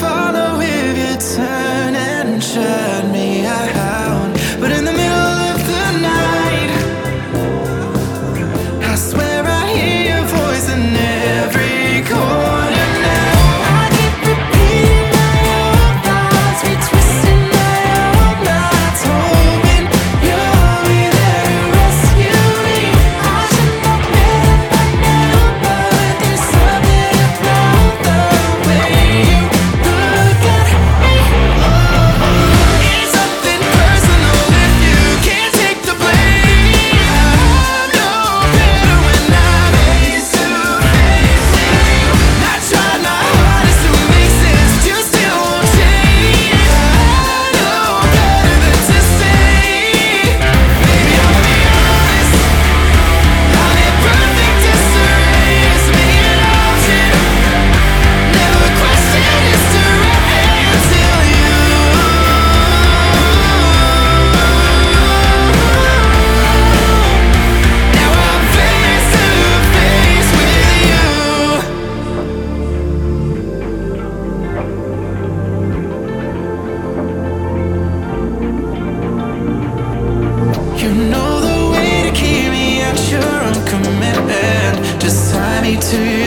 follow if you turn and shut me out. But in the middle of the night, I swear I hear your voice in every corner now. I keep repeating my own thoughts, retwisting my own nights, hoping you'll be there to rescue me. I should know better by now, but there's something about the way you look at me. It's something personal if you can't take the blame. I know better when I'm face to face with you. I tried my hardest to make sense, you still won't change. I know better than to say, baby, I'll be honest, I'm in perfect disarray. It's me an option, never question history until you. Now I'm face to face with you. You know the way to keep me at your own command. Just tie me to